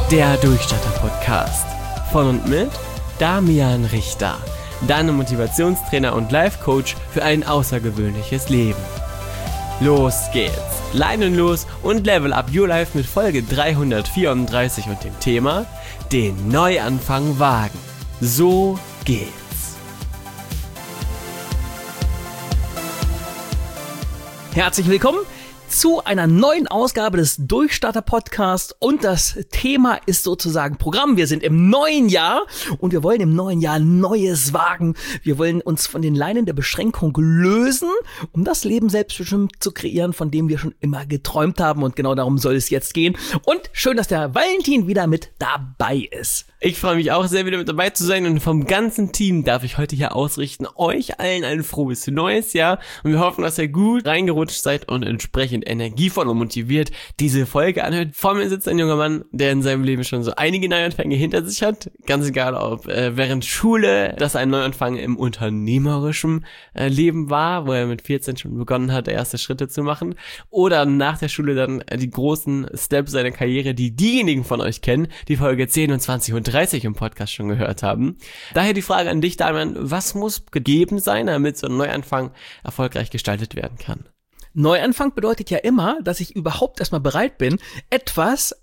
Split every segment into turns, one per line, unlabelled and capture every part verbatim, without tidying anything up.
Der Durchstarter-Podcast von und mit Damian Richter, deinem Motivationstrainer und Life-Coach für ein außergewöhnliches Leben. Los geht's, Leinen los und Level Up Your Life mit Folge dreihundertvierunddreißig und dem Thema den Neuanfang wagen. So geht's.
Herzlich willkommen zu einer neuen Ausgabe des Durchstarter-Podcasts und das Thema ist sozusagen Programm. Wir sind im neuen Jahr und wir wollen im neuen Jahr Neues wagen. Wir wollen uns von den Leinen der Beschränkung lösen, um das Leben selbstbestimmt zu kreieren, von dem wir schon immer geträumt haben, und genau darum soll es jetzt gehen. Und schön, dass der Valentin wieder mit dabei ist.
Ich freue mich auch sehr, wieder mit dabei zu sein, und vom ganzen Team darf ich heute hier ausrichten, euch allen ein frohes neues Jahr, und wir hoffen, dass ihr gut reingerutscht seid und entsprechend energievoll und motiviert diese Folge anhört. Vor mir sitzt ein junger Mann, der in seinem Leben schon so einige Neuanfänge hinter sich hat, ganz egal, ob äh, während Schule, dass ein Neuanfang im unternehmerischen äh, Leben war, wo er mit vierzehn schon begonnen hat, erste Schritte zu machen, oder nach der Schule dann äh, die großen Steps seiner Karriere, die diejenigen von euch kennen, die Folge zehn und zwanzig und dreißig im Podcast schon gehört haben. Daher die Frage an dich, Damian, was muss gegeben sein, damit so ein Neuanfang erfolgreich gestaltet werden kann?
Neuanfang bedeutet ja immer, dass ich überhaupt erstmal bereit bin, etwas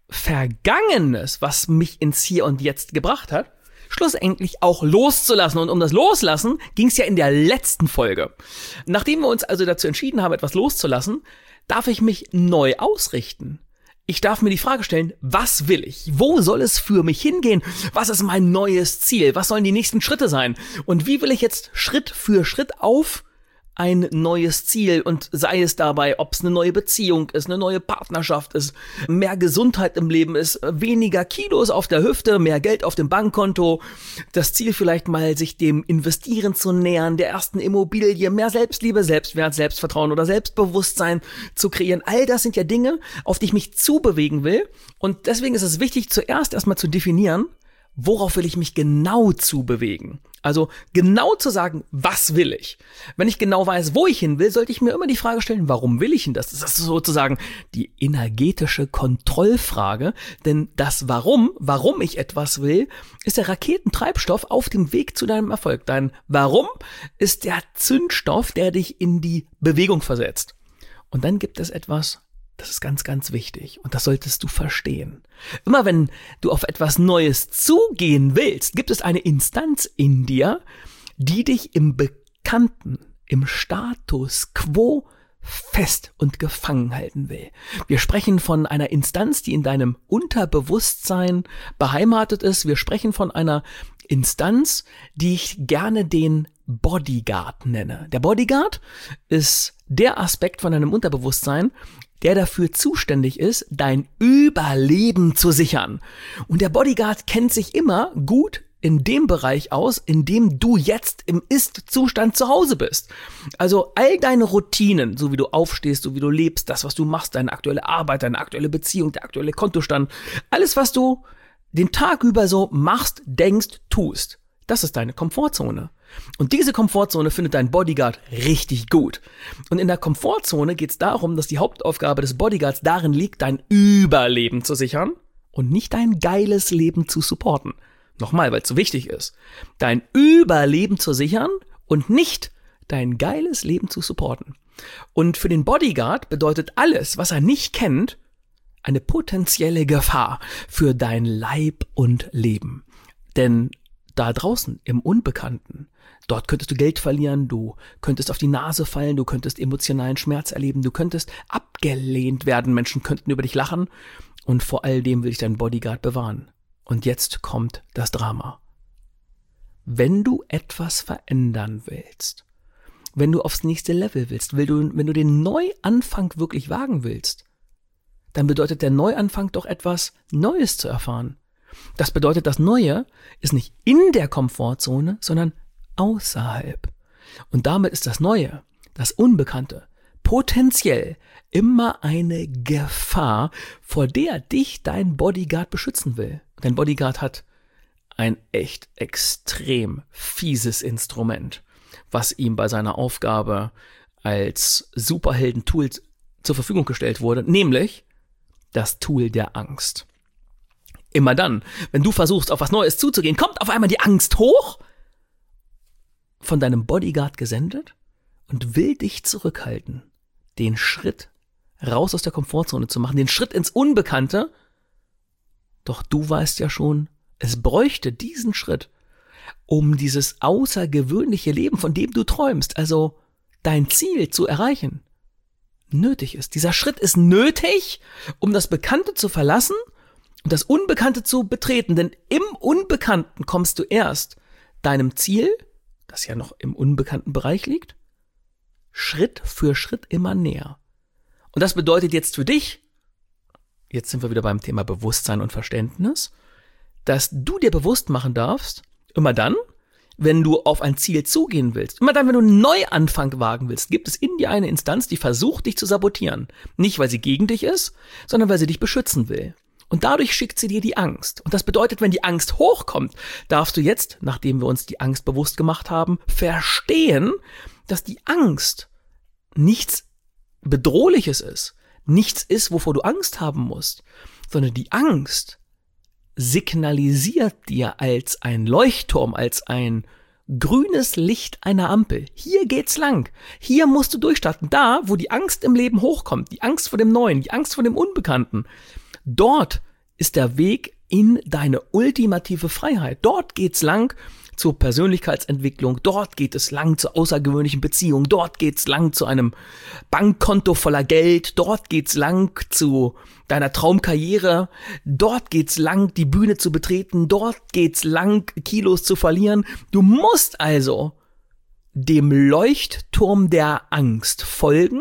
Vergangenes, was mich ins Hier und Jetzt gebracht hat, schlussendlich auch loszulassen. Und um das Loslassen ging es ja in der letzten Folge. Nachdem wir uns also dazu entschieden haben, etwas loszulassen, darf ich mich neu ausrichten. Ich darf mir die Frage stellen, was will ich? Wo soll es für mich hingehen? Was ist mein neues Ziel? Was sollen die nächsten Schritte sein? Und wie will ich jetzt Schritt für Schritt auf ein neues Ziel, und sei es dabei, ob es eine neue Beziehung ist, eine neue Partnerschaft ist, mehr Gesundheit im Leben ist, weniger Kilos auf der Hüfte, mehr Geld auf dem Bankkonto, das Ziel vielleicht mal, sich dem Investieren zu nähern, der ersten Immobilie, mehr Selbstliebe, Selbstwert, Selbstvertrauen oder Selbstbewusstsein zu kreieren. All das sind ja Dinge, auf die ich mich zubewegen will, und deswegen ist es wichtig, zuerst erstmal zu definieren, worauf will ich mich genau zubewegen? Also genau zu sagen, was will ich? Wenn ich genau weiß, wo ich hin will, sollte ich mir immer die Frage stellen, warum will ich denn das? Das ist sozusagen die energetische Kontrollfrage, denn das Warum, warum ich etwas will, ist der Raketentreibstoff auf dem Weg zu deinem Erfolg. Dein Warum ist der Zündstoff, der dich in die Bewegung versetzt. Und dann gibt es etwas, das ist ganz, ganz wichtig, und das solltest du verstehen. Immer wenn du auf etwas Neues zugehen willst, gibt es eine Instanz in dir, die dich im Bekannten, im Status quo fest und gefangen halten will. Wir sprechen von einer Instanz, die in deinem Unterbewusstsein beheimatet ist. Wir sprechen von einer Instanz, die ich gerne den Bodyguard nenne. Der Bodyguard ist der Aspekt von deinem Unterbewusstsein, der dafür zuständig ist, dein Überleben zu sichern. Und der Bodyguard kennt sich immer gut in dem Bereich aus, in dem du jetzt im Ist-Zustand zu Hause bist. Also all deine Routinen, so wie du aufstehst, so wie du lebst, das, was du machst, deine aktuelle Arbeit, deine aktuelle Beziehung, der aktuelle Kontostand, alles, was du den Tag über so machst, denkst, tust, das ist deine Komfortzone. Und diese Komfortzone findet dein Bodyguard richtig gut. Und in der Komfortzone geht es darum, dass die Hauptaufgabe des Bodyguards darin liegt, dein Überleben zu sichern und nicht dein geiles Leben zu supporten. Nochmal, weil es so wichtig ist. Dein Überleben zu sichern und nicht dein geiles Leben zu supporten. Und für den Bodyguard bedeutet alles, was er nicht kennt, eine potenzielle Gefahr für dein Leib und Leben. Denn da draußen im Unbekannten, dort könntest du Geld verlieren, du könntest auf die Nase fallen, du könntest emotionalen Schmerz erleben, du könntest abgelehnt werden, Menschen könnten über dich lachen, und vor all dem will dich dein Bodyguard bewahren. Und jetzt kommt das Drama. Wenn du etwas verändern willst, wenn du aufs nächste Level willst, wenn du, wenn du den Neuanfang wirklich wagen willst, dann bedeutet der Neuanfang doch etwas Neues zu erfahren. Das bedeutet, das Neue ist nicht in der Komfortzone, sondern außerhalb. Und damit ist das Neue, das Unbekannte, potenziell immer eine Gefahr, vor der dich dein Bodyguard beschützen will. Dein Bodyguard hat ein echt extrem fieses Instrument, was ihm bei seiner Aufgabe als Superhelden-Tool zur Verfügung gestellt wurde, nämlich das Tool der Angst. Immer dann, wenn du versuchst, auf was Neues zuzugehen, kommt auf einmal die Angst hoch, von deinem Bodyguard gesendet und will dich zurückhalten, den Schritt raus aus der Komfortzone zu machen, den Schritt ins Unbekannte. Doch du weißt ja schon, es bräuchte diesen Schritt, um dieses außergewöhnliche Leben, von dem du träumst, also dein Ziel zu erreichen, nötig ist. Dieser Schritt ist nötig, um das Bekannte zu verlassen und das Unbekannte zu betreten. Denn im Unbekannten kommst du erst deinem Ziel, das ja noch im unbekannten Bereich liegt, Schritt für Schritt immer näher. Und das bedeutet jetzt für dich, jetzt sind wir wieder beim Thema Bewusstsein und Verständnis, dass du dir bewusst machen darfst, immer dann, wenn du auf ein Ziel zugehen willst, immer dann, wenn du einen Neuanfang wagen willst, gibt es in dir eine Instanz, die versucht, dich zu sabotieren. Nicht, weil sie gegen dich ist, sondern weil sie dich beschützen will. Und dadurch schickt sie dir die Angst. Und das bedeutet, wenn die Angst hochkommt, darfst du jetzt, nachdem wir uns die Angst bewusst gemacht haben, verstehen, dass die Angst nichts Bedrohliches ist, nichts ist, wovor du Angst haben musst, sondern die Angst signalisiert dir als ein Leuchtturm, als ein grünes Licht einer Ampel. Hier geht's lang. Hier musst du durchstarten. Da, wo die Angst im Leben hochkommt, die Angst vor dem Neuen, die Angst vor dem Unbekannten, dort ist der Weg in deine ultimative Freiheit. Dort geht's lang zur Persönlichkeitsentwicklung, dort geht es lang zur außergewöhnlichen Beziehung, dort geht's lang zu einem Bankkonto voller Geld, dort geht's lang zu deiner Traumkarriere, dort geht's lang, die Bühne zu betreten, dort geht's lang, Kilos zu verlieren. Du musst also dem Leuchtturm der Angst folgen,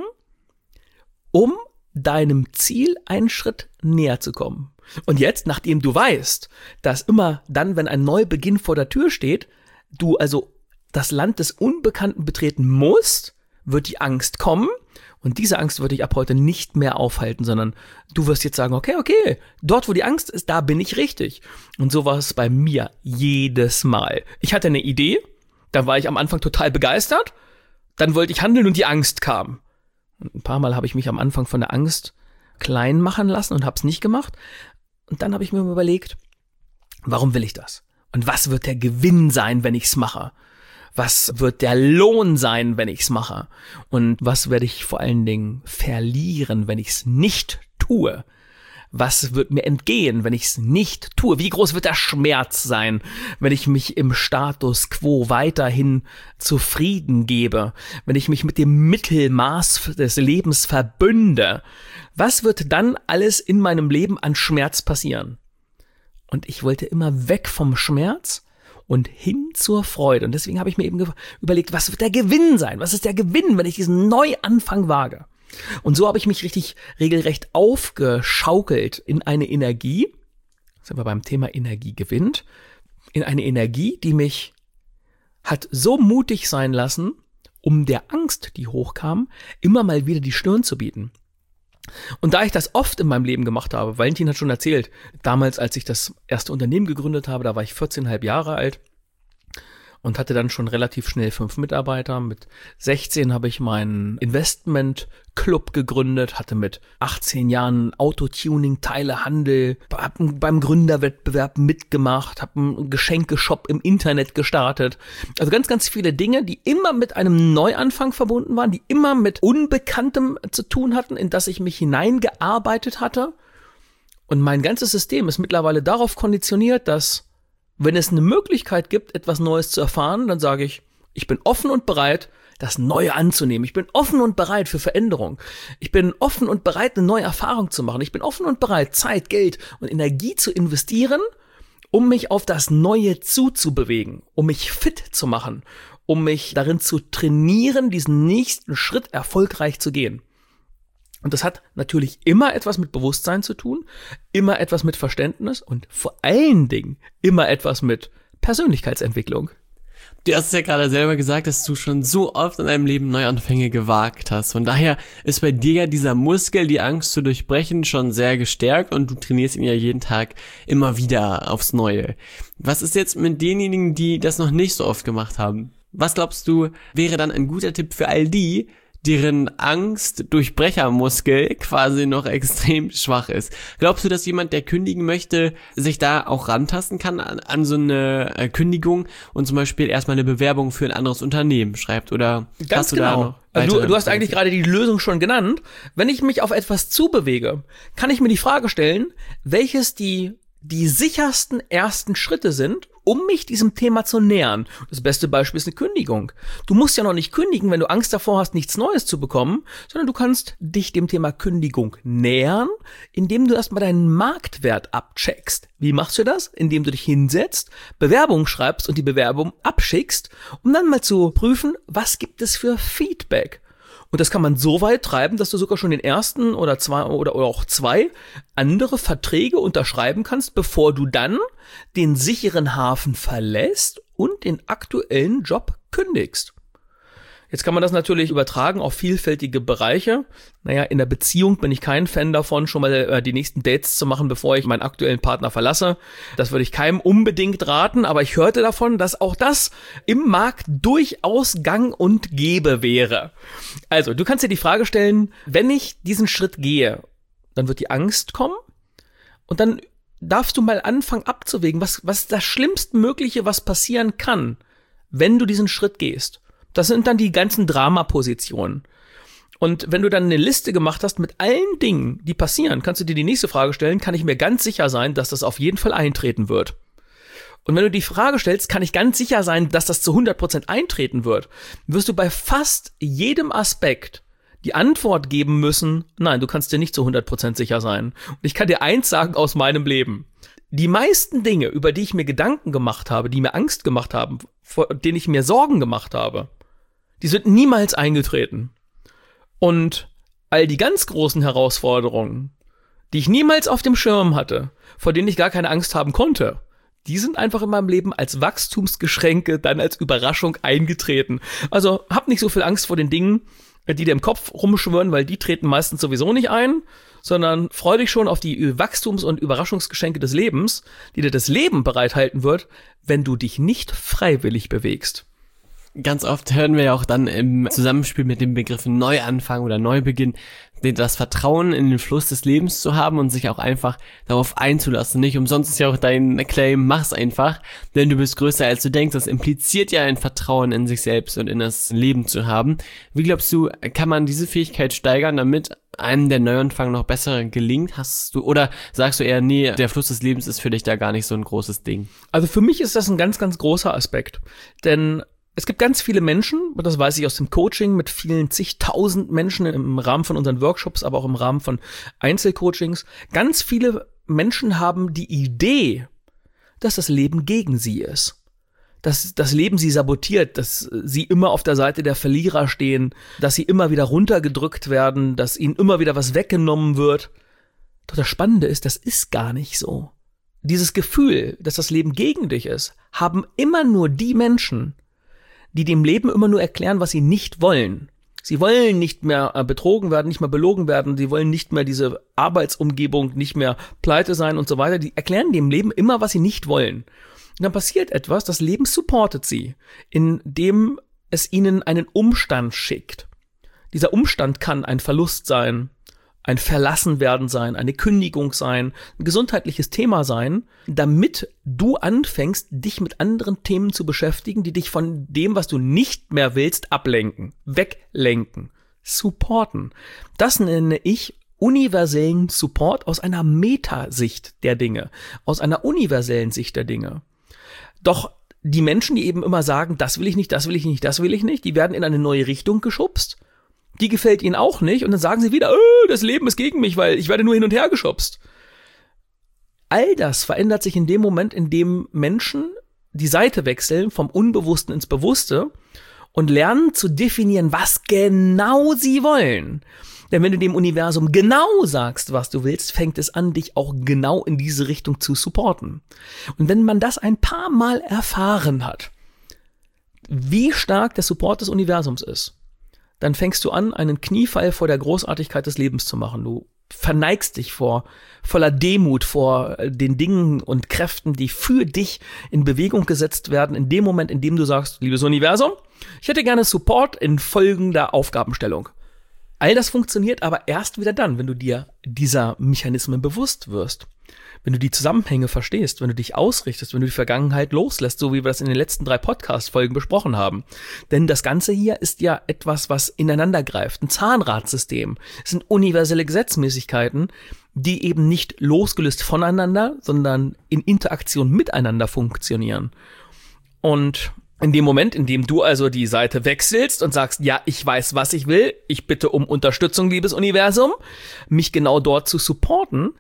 um deinem Ziel einen Schritt näher zu kommen. Und jetzt, nachdem du weißt, dass immer dann, wenn ein Neubeginn vor der Tür steht, du also das Land des Unbekannten betreten musst, wird die Angst kommen und diese Angst wird dich ab heute nicht mehr aufhalten, sondern du wirst jetzt sagen, okay, okay, dort wo die Angst ist, da bin ich richtig. Und so war es bei mir jedes Mal. Ich hatte eine Idee, da war ich am Anfang total begeistert, dann wollte ich handeln und die Angst kam. Und ein paar Mal habe ich mich am Anfang von der Angst klein machen lassen und habe es nicht gemacht. Und dann habe ich mir überlegt, warum will ich das? Und was wird der Gewinn sein, wenn ich's mache? Was wird der Lohn sein, wenn ich's mache? Und was werde ich vor allen Dingen verlieren, wenn ich's nicht tue? Was wird mir entgehen, wenn ich's nicht tue? Wie groß wird der Schmerz sein, wenn ich mich im Status quo weiterhin zufrieden gebe? Wenn ich mich mit dem Mittelmaß des Lebens verbünde? Was wird dann alles in meinem Leben an Schmerz passieren? Und ich wollte immer weg vom Schmerz und hin zur Freude. Und deswegen habe ich mir eben ge- überlegt, was wird der Gewinn sein? Was ist der Gewinn, wenn ich diesen Neuanfang wage? Und so habe ich mich richtig regelrecht aufgeschaukelt in eine Energie, sind wir beim Thema Energie gewinnt, in eine Energie, die mich hat so mutig sein lassen, um der Angst, die hochkam, immer mal wieder die Stirn zu bieten. Und da ich das oft in meinem Leben gemacht habe, Valentin hat schon erzählt, damals, als ich das erste Unternehmen gegründet habe, da war ich vierzehneinhalb Jahre alt und hatte dann schon relativ schnell fünf Mitarbeiter. Mit sechzehn habe ich meinen Investment-Club gegründet, hatte mit achtzehn Jahren Autotuning, Teilehandel, hab beim Gründerwettbewerb mitgemacht, habe einen Geschenkeshop im Internet gestartet. Also ganz, ganz viele Dinge, die immer mit einem Neuanfang verbunden waren, die immer mit Unbekanntem zu tun hatten, in das ich mich hineingearbeitet hatte. Und mein ganzes System ist mittlerweile darauf konditioniert, dass wenn es eine Möglichkeit gibt, etwas Neues zu erfahren, dann sage ich, ich bin offen und bereit, das Neue anzunehmen. Ich bin offen und bereit für Veränderung. Ich bin offen und bereit, eine neue Erfahrung zu machen. Ich bin offen und bereit, Zeit, Geld und Energie zu investieren, um mich auf das Neue zuzubewegen, um mich fit zu machen, um mich darin zu trainieren, diesen nächsten Schritt erfolgreich zu gehen. Und das hat natürlich immer etwas mit Bewusstsein zu tun, immer etwas mit Verständnis und vor allen Dingen immer etwas mit Persönlichkeitsentwicklung.
Du hast es ja gerade selber gesagt, dass du schon so oft in deinem Leben Neuanfänge gewagt hast. Von daher ist bei dir ja dieser Muskel, die Angst zu durchbrechen, schon sehr gestärkt und du trainierst ihn ja jeden Tag immer wieder aufs Neue. Was ist jetzt mit denjenigen, die das noch nicht so oft gemacht haben? Was glaubst du, wäre dann ein guter Tipp für all die, deren Angst-Durchbrechermuskel quasi noch extrem schwach ist. Glaubst du, dass jemand, der kündigen möchte, sich da auch rantasten kann an, an so eine äh, Kündigung und zum Beispiel erstmal eine Bewerbung für ein anderes Unternehmen schreibt? Oder
Ganz
hast du
genau.
da noch
Also du, du hast
weitere-
eigentlich gerade die Lösung schon genannt. Wenn ich mich auf etwas zubewege, kann ich mir die Frage stellen, welches die, die sichersten ersten Schritte sind, um mich diesem Thema zu nähern. Das beste Beispiel ist eine Kündigung. Du musst ja noch nicht kündigen, wenn du Angst davor hast, nichts Neues zu bekommen, sondern du kannst dich dem Thema Kündigung nähern, indem du erstmal deinen Marktwert abcheckst. Wie machst du das? Indem du dich hinsetzt, Bewerbungen schreibst und die Bewerbung abschickst, um dann mal zu prüfen, was gibt es für Feedback. Und das kann man so weit treiben, dass du sogar schon den ersten oder zwei oder, oder auch zwei andere Verträge unterschreiben kannst, bevor du dann den sicheren Hafen verlässt und den aktuellen Job kündigst. Jetzt kann man das natürlich übertragen auf vielfältige Bereiche. Naja, in der Beziehung bin ich kein Fan davon, schon mal äh, die nächsten Dates zu machen, bevor ich meinen aktuellen Partner verlasse. Das würde ich keinem unbedingt raten, aber ich hörte davon, dass auch das im Markt durchaus gang und gäbe wäre. Also, du kannst dir die Frage stellen, wenn ich diesen Schritt gehe, dann wird die Angst kommen und dann darfst du mal anfangen abzuwägen, was, was das Schlimmstmögliche, was passieren kann, wenn du diesen Schritt gehst. Das sind dann die ganzen Dramapositionen. Und wenn du dann eine Liste gemacht hast mit allen Dingen, die passieren, kannst du dir die nächste Frage stellen, kann ich mir ganz sicher sein, dass das auf jeden Fall eintreten wird? Und wenn du die Frage stellst, kann ich ganz sicher sein, dass das zu hundert Prozent eintreten wird, wirst du bei fast jedem Aspekt die Antwort geben müssen, nein, du kannst dir nicht zu hundert Prozent sicher sein. Und ich kann dir eins sagen aus meinem Leben. Die meisten Dinge, über die ich mir Gedanken gemacht habe, die mir Angst gemacht haben, vor denen ich mir Sorgen gemacht habe, die sind niemals eingetreten. Und all die ganz großen Herausforderungen, die ich niemals auf dem Schirm hatte, vor denen ich gar keine Angst haben konnte, die sind einfach in meinem Leben als Wachstumsgeschenke dann als Überraschung eingetreten. Also hab nicht so viel Angst vor den Dingen, die dir im Kopf rumschwirren, weil die treten meistens sowieso nicht ein, sondern freu dich schon auf die Wachstums- und Überraschungsgeschenke des Lebens, die dir das Leben bereithalten wird, wenn du dich nicht freiwillig bewegst.
Ganz oft hören wir ja auch dann im Zusammenspiel mit dem Begriff Neuanfang oder Neubeginn, das Vertrauen in den Fluss des Lebens zu haben und sich auch einfach darauf einzulassen. Nicht umsonst ist ja auch dein Claim, mach's einfach, denn du bist größer als du denkst. Das impliziert ja ein Vertrauen in sich selbst und in das Leben zu haben. Wie glaubst du, kann man diese Fähigkeit steigern, damit einem der Neuanfang noch besser gelingt? Hast du, oder sagst du eher, nee, der Fluss des Lebens ist für dich da gar nicht so ein großes Ding?
Also für mich ist das ein ganz, ganz großer Aspekt, denn es gibt ganz viele Menschen, das weiß ich aus dem Coaching, mit vielen zigtausend Menschen im Rahmen von unseren Workshops, aber auch im Rahmen von Einzelcoachings. Ganz viele Menschen haben die Idee, dass das Leben gegen sie ist. Dass das Leben sie sabotiert, dass sie immer auf der Seite der Verlierer stehen, dass sie immer wieder runtergedrückt werden, dass ihnen immer wieder was weggenommen wird. Doch das Spannende ist, das ist gar nicht so. Dieses Gefühl, dass das Leben gegen dich ist, haben immer nur die Menschen, die dem Leben immer nur erklären, was sie nicht wollen. Sie wollen nicht mehr betrogen werden, nicht mehr belogen werden, sie wollen nicht mehr diese Arbeitsumgebung, nicht mehr pleite sein und so weiter. Die erklären dem Leben immer, was sie nicht wollen. Und dann passiert etwas, das Leben supportet sie, indem es ihnen einen Umstand schickt. Dieser Umstand kann ein Verlust sein, ein Verlassenwerden sein, eine Kündigung sein, ein gesundheitliches Thema sein, damit du anfängst, dich mit anderen Themen zu beschäftigen, die dich von dem, was du nicht mehr willst, ablenken, weglenken, supporten. Das nenne ich universellen Support aus einer Metasicht der Dinge, aus einer universellen Sicht der Dinge. Doch die Menschen, die eben immer sagen, das will ich nicht, das will ich nicht, das will ich nicht, die werden in eine neue Richtung geschubst. Die gefällt ihnen auch nicht und dann sagen sie wieder, oh, das Leben ist gegen mich, weil ich werde nur hin und her geschubst. All das verändert sich in dem Moment, in dem Menschen die Seite wechseln vom Unbewussten ins Bewusste und lernen zu definieren, was genau sie wollen. Denn wenn du dem Universum genau sagst, was du willst, fängt es an, dich auch genau in diese Richtung zu supporten. Und wenn man das ein paar Mal erfahren hat, wie stark der Support des Universums ist, dann fängst du an, einen Kniefall vor der Großartigkeit des Lebens zu machen. Du verneigst dich vor voller Demut vor den Dingen und Kräften, die für dich in Bewegung gesetzt werden, in dem Moment, in dem du sagst, liebes Universum, ich hätte gerne Support in folgender Aufgabenstellung. All das funktioniert aber erst wieder dann, wenn du dir dieser Mechanismen bewusst wirst. Wenn du die Zusammenhänge verstehst, wenn du dich ausrichtest, wenn du die Vergangenheit loslässt, so wie wir das in den letzten drei Podcast-Folgen besprochen haben. Denn das Ganze hier ist ja etwas, was ineinander greift. Ein Zahnradsystem. Es sind universelle Gesetzmäßigkeiten, die eben nicht losgelöst voneinander, sondern in Interaktion miteinander funktionieren. Und in dem Moment, in dem du also die Seite wechselst und sagst, ja, ich weiß, was ich will, ich bitte um Unterstützung, liebes Universum, mich genau dort zu supporten,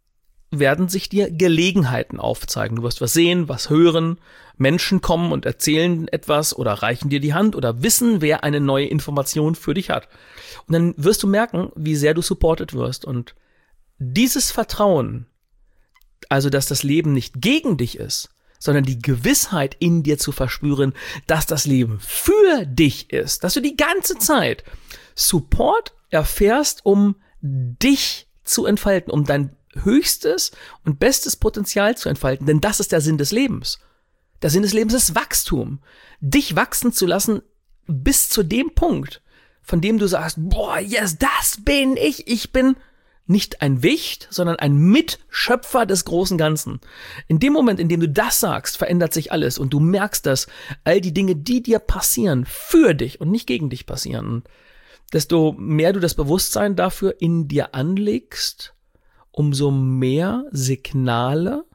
werden sich dir Gelegenheiten aufzeigen. Du wirst was sehen, was hören, Menschen kommen und erzählen etwas oder reichen dir die Hand oder wissen, wer eine neue Information für dich hat. Und dann wirst du merken, wie sehr du supported wirst. Und dieses Vertrauen, also dass das Leben nicht gegen dich ist, sondern die Gewissheit in dir zu verspüren, dass das Leben für dich ist, dass du die ganze Zeit Support erfährst, um dich zu entfalten, um dein höchstes und bestes Potenzial zu entfalten, denn das ist der Sinn des Lebens. Der Sinn des Lebens ist Wachstum. Dich wachsen zu lassen bis zu dem Punkt, von dem du sagst, boah, yes, das bin ich. Ich bin nicht ein Wicht, sondern ein Mitschöpfer des großen Ganzen. In dem Moment, in dem du das sagst, verändert sich alles und du merkst, dass all die Dinge, die dir passieren, für dich und nicht gegen dich passieren. Und desto mehr du das Bewusstsein dafür in dir anlegst, umso mehr Signale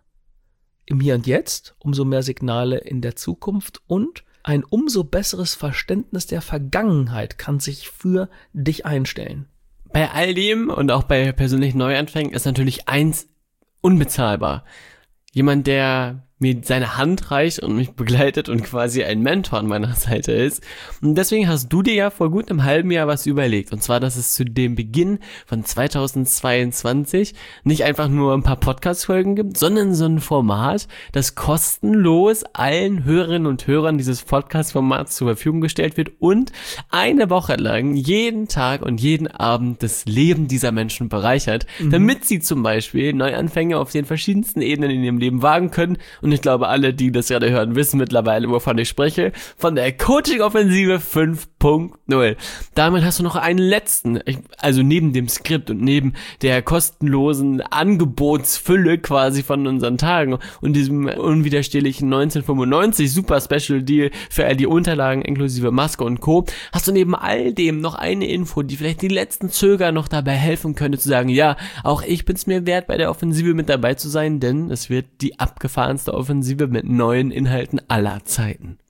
im Hier und Jetzt, umso mehr Signale in der Zukunft und ein umso besseres Verständnis der Vergangenheit kann sich für dich einstellen.
Bei all dem und auch bei persönlichen Neuanfängen ist natürlich eins unbezahlbar. Jemand, der mir seine Hand reicht und mich begleitet und quasi ein Mentor an meiner Seite ist. Und deswegen hast du dir ja vor gut einem halben Jahr was überlegt. Und zwar, dass es zu dem Beginn von zweitausendzweiundzwanzig nicht einfach nur ein paar Podcast-Folgen gibt, sondern so ein Format, das kostenlos allen Hörerinnen und Hörern dieses Podcast-Formats zur Verfügung gestellt wird und eine Woche lang jeden Tag und jeden Abend das Leben dieser Menschen bereichert, mhm. damit sie zum Beispiel Neuanfänge auf den verschiedensten Ebenen in ihrem Leben wagen können. Und ich glaube, alle, die das gerade hören, wissen mittlerweile, wovon ich spreche. Von der Coaching-Offensive fünf Punkt null. Damit hast du noch einen letzten, also neben dem Skript und neben der kostenlosen Angebotsfülle quasi von unseren Tagen und diesem unwiderstehlichen neunzehnhundertfünfundneunzig Super Special Deal für all die Unterlagen inklusive Maske und Co. hast du neben all dem noch eine Info, die vielleicht die letzten Zöger noch dabei helfen könnte, zu sagen, ja, auch ich bin's mir wert, bei der Offensive mit dabei zu sein, denn es wird die abgefahrenste Offensive mit neuen Inhalten aller Zeiten.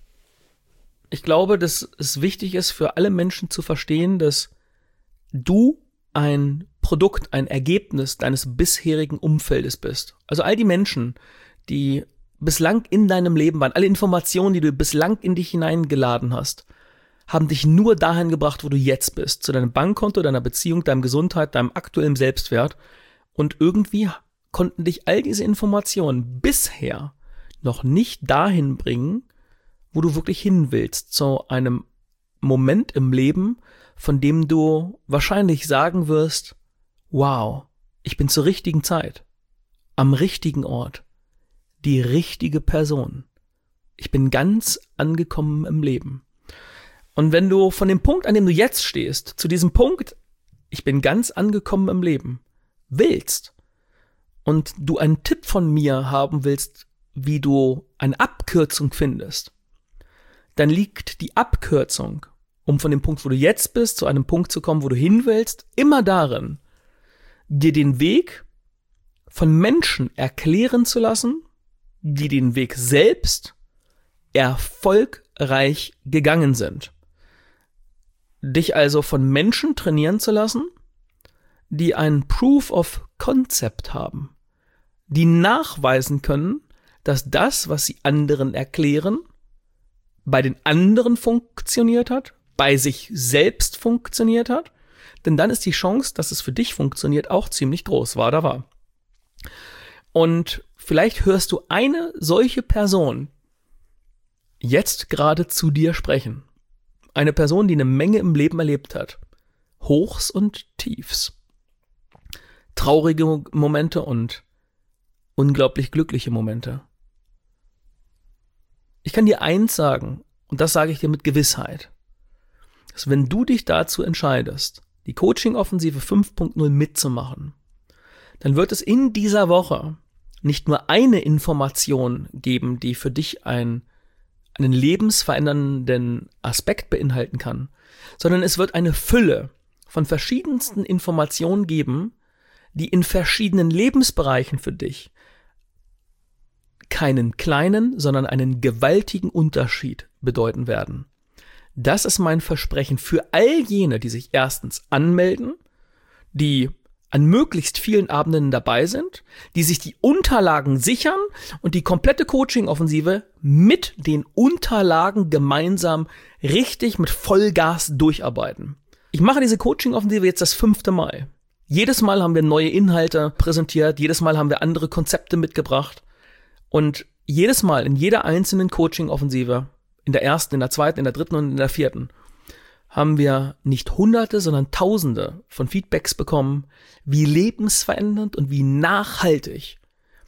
Ich glaube, dass es wichtig ist für alle Menschen zu verstehen, dass du ein Produkt, ein Ergebnis deines bisherigen Umfeldes bist. Also all die Menschen, die bislang in deinem Leben waren, alle Informationen, die du bislang in dich hineingeladen hast, haben dich nur dahin gebracht, wo du jetzt bist, zu deinem Bankkonto, deiner Beziehung, deinem Gesundheit, deinem aktuellen Selbstwert. Und irgendwie konnten dich all diese Informationen bisher noch nicht dahin bringen, wo du wirklich hin willst, zu einem Moment im Leben, von dem du wahrscheinlich sagen wirst, wow, ich bin zur richtigen Zeit, am richtigen Ort, die richtige Person. Ich bin ganz angekommen im Leben. Und wenn du von dem Punkt, an dem du jetzt stehst, zu diesem Punkt, ich bin ganz angekommen im Leben, willst, und du einen Tipp von mir haben willst, wie du eine Abkürzung findest, dann liegt die Abkürzung, um von dem Punkt, wo du jetzt bist, zu einem Punkt zu kommen, wo du hin willst, immer darin, dir den Weg von Menschen erklären zu lassen, die den Weg selbst erfolgreich gegangen sind. Dich also von Menschen trainieren zu lassen, die ein Proof of Concept haben, die nachweisen können, dass das, was sie anderen erklären, bei den anderen funktioniert hat, bei sich selbst funktioniert hat, denn dann ist die Chance, dass es für dich funktioniert, auch ziemlich groß, war da war. Und vielleicht hörst du eine solche Person jetzt gerade zu dir sprechen. Eine Person, die eine Menge im Leben erlebt hat. Hochs und Tiefs. traurige Momente und unglaublich glückliche Momente. Ich kann dir eins sagen, und das sage ich dir mit Gewissheit, dass wenn du dich dazu entscheidest, die Coaching-Offensive fünf Punkt null mitzumachen, dann wird es in dieser Woche nicht nur eine Information geben, die für dich ein, einen lebensverändernden Aspekt beinhalten kann, sondern es wird eine Fülle von verschiedensten Informationen geben, die in verschiedenen Lebensbereichen für dich keinen kleinen, sondern einen gewaltigen Unterschied bedeuten werden. Das ist mein Versprechen für all jene, die sich erstens anmelden, die an möglichst vielen Abenden dabei sind, die sich die Unterlagen sichern und die komplette Coaching-Offensive mit den Unterlagen gemeinsam richtig mit Vollgas durcharbeiten. Ich mache diese Coaching-Offensive jetzt das fünfte Mal. Jedes Mal haben wir neue Inhalte präsentiert, jedes Mal haben wir andere Konzepte mitgebracht und jedes Mal in jeder einzelnen Coaching-Offensive, in der ersten, in der zweiten, in der dritten und in der vierten, haben wir nicht Hunderte, sondern Tausende von Feedbacks bekommen, wie lebensverändernd und wie nachhaltig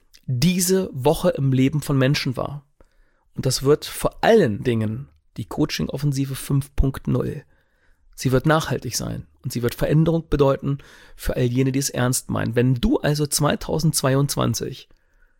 diese Woche im Leben von Menschen war. Und das wird vor allen Dingen die Coaching-Offensive fünf Punkt null. Sie wird nachhaltig sein und sie wird Veränderung bedeuten für all jene, die es ernst meinen. Wenn du also zweitausendzweiundzwanzig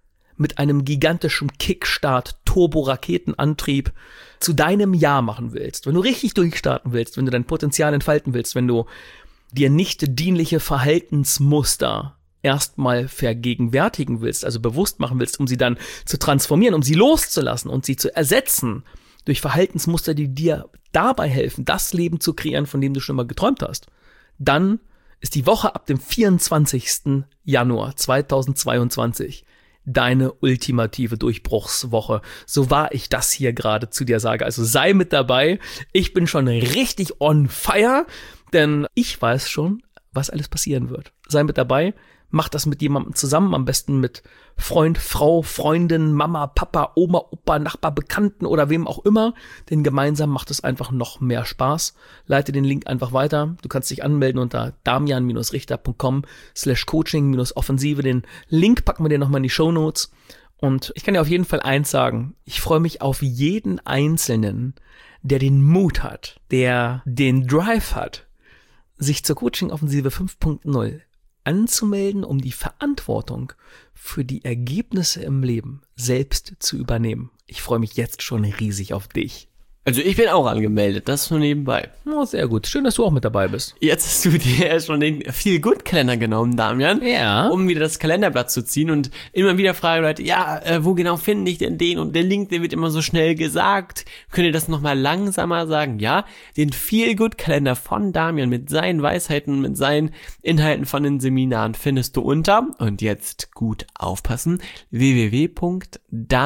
mit einem gigantischen Kickstart, Turbo-Raketenantrieb zu deinem Jahr machen willst, wenn du richtig durchstarten willst, wenn du dein Potenzial entfalten willst, wenn du dir nicht dienliche Verhaltensmuster erstmal vergegenwärtigen willst, also bewusst machen willst, um sie dann zu transformieren, um sie loszulassen und sie zu ersetzen durch Verhaltensmuster, die dir dabei helfen, das Leben zu kreieren, von dem du schon mal geträumt hast, dann ist die Woche ab dem vierundzwanzigsten Januar zweitausendzweiundzwanzig deine ultimative Durchbruchswoche. So wahr ich das hier gerade zu dir sage. Also sei mit dabei. Ich bin schon richtig on fire, denn ich weiß schon, was alles passieren wird. Sei mit dabei. Mach das mit jemandem zusammen, am besten mit Freund, Frau, Freundin, Mama, Papa, Oma, Opa, Nachbar, Bekannten oder wem auch immer. Denn gemeinsam macht es einfach noch mehr Spaß. Leite den Link einfach weiter. Du kannst dich anmelden unter damian-richter.com slash coaching-offensive. Den Link packen wir dir nochmal in die Shownotes. Und ich kann dir auf jeden Fall eins sagen. Ich freue mich auf jeden Einzelnen, der den Mut hat, der den Drive hat, sich zur Coaching-Offensive fünf Punkt null anzumelden, um die Verantwortung für die Ergebnisse im Leben selbst zu übernehmen. Ich freue mich jetzt schon riesig auf dich.
Also ich bin auch angemeldet, das nur nebenbei.
Oh, sehr gut. Schön, dass du auch mit dabei bist.
Jetzt hast du dir schon den Feel-Good-Kalender genommen, Damian,
ja,
um wieder das Kalenderblatt zu ziehen und immer wieder fragen Leute, ja, äh, wo genau finde ich denn den? Und der Link, der wird immer so schnell gesagt. Könnt ihr das nochmal langsamer sagen? Ja, den Feel-Good-Kalender von Damian mit seinen Weisheiten, mit seinen Inhalten von den Seminaren findest du unter, und jetzt gut aufpassen, w w w punkt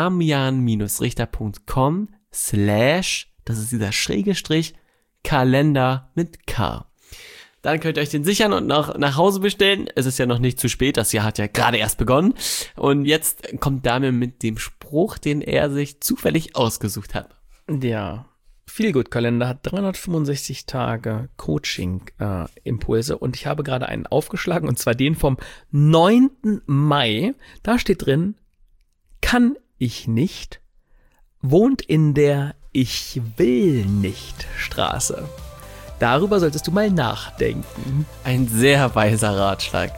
damian-richter.com slash das ist dieser schräge Strich, Kalender mit K. Dann könnt ihr euch den sichern und noch nach Hause bestellen. Es ist ja noch nicht zu spät, das Jahr hat ja gerade erst begonnen. Und jetzt kommt Damian mit dem Spruch, den er sich zufällig ausgesucht hat.
Der Feelgood-Kalender hat dreihundertfünfundsechzig Tage Coaching-Impulse äh, und ich habe gerade einen aufgeschlagen, und zwar den vom neunten Mai. Da steht drin, kann ich nicht, wohnt in der Ich will nicht Straße. Darüber solltest du mal nachdenken.
Ein sehr weiser Ratschlag.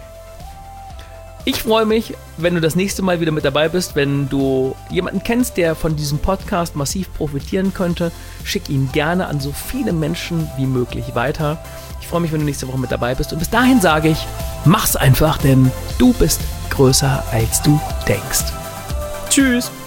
Ich freue mich, wenn du das nächste Mal wieder mit dabei bist. Wenn du jemanden kennst, der von diesem Podcast massiv profitieren könnte, schick ihn gerne an so viele Menschen wie möglich weiter. Ich freue mich, wenn du nächste Woche mit dabei bist. Und bis dahin sage ich, mach's einfach, denn du bist größer, als du denkst. Tschüss.